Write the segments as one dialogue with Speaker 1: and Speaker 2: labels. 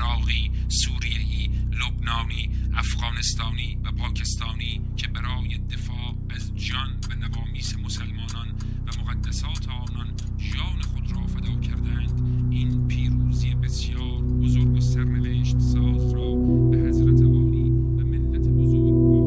Speaker 1: عراقی، سوریه‌ای، لبنانی، افغانستانی و پاکستانی که برای دفاع از جان و نوامیس مسلمانان و مقدسات آنان جان خود را فدا کردند، این پیروزی بسیار بزرگ و سرنوشت ساز را به حضرت عالی و ملت بزرگوار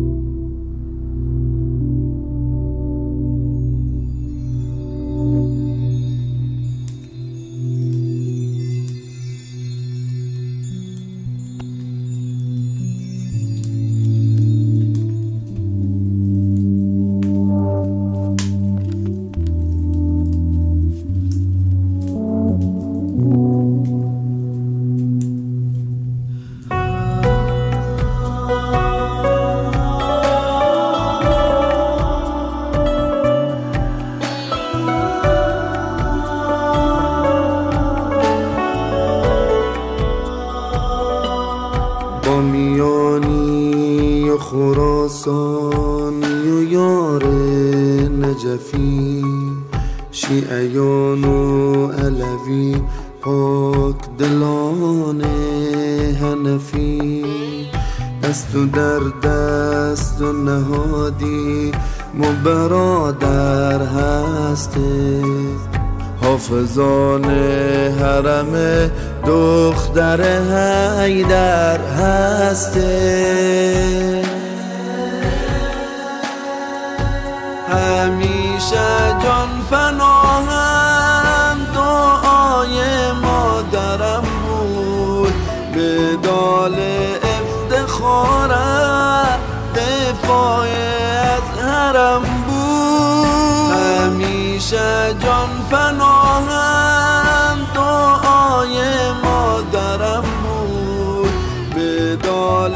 Speaker 2: بامیانی و خراسانی و یار نجفی، شیعیان و علوی، پاک دلان حنفی، دست و در دست و نهادی ما برادر هسته، حافظان حرم دختر حیدر هسته. همیشه جان پناهم دعای مادرم بود، بدال افتخارم دفاع از حرم بود. همیشه جان پناهم دعای مادرم بود، بدال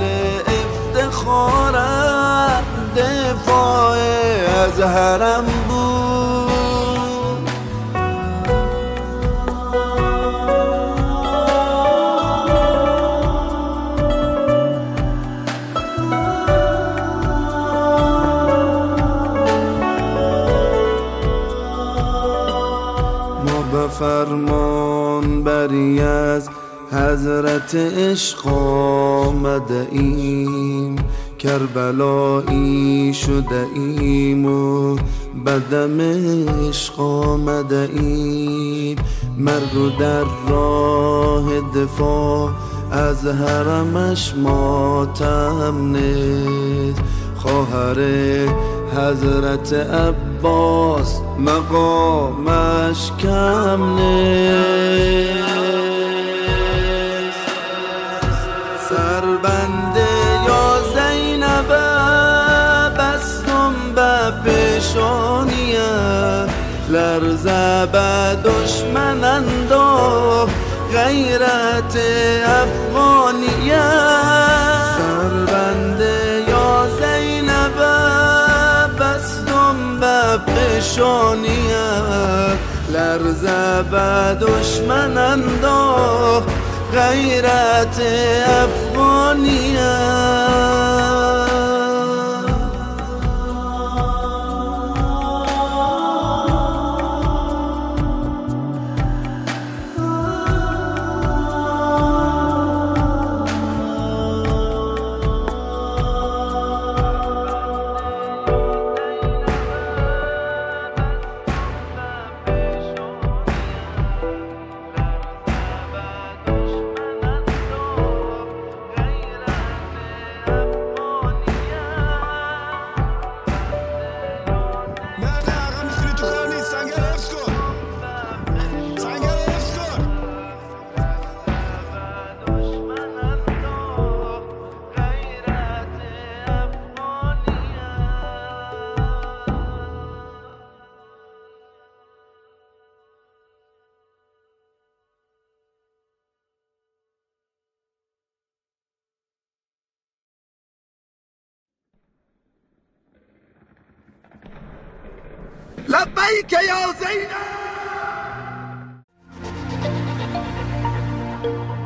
Speaker 2: افتخارم دفاع از حرم بود. ما به فرمان بری از حضرت عشق آمده ایم، کربلایی شده ایم و بدم عشق آمده ایم. مرگ و در راه دفاع از حرمش ماتم نیست، خواهر حضرت عباس مقامش کم نیست. سربنده یا زینب بستم به پیشانیم، لرزه به دشمن انداخت غیرت افغانیم. سربنده یا زینب بستم به پیشانیم، لرزه به دشمن انداخت غیرت افغانیم.
Speaker 3: لبیک یا زینب.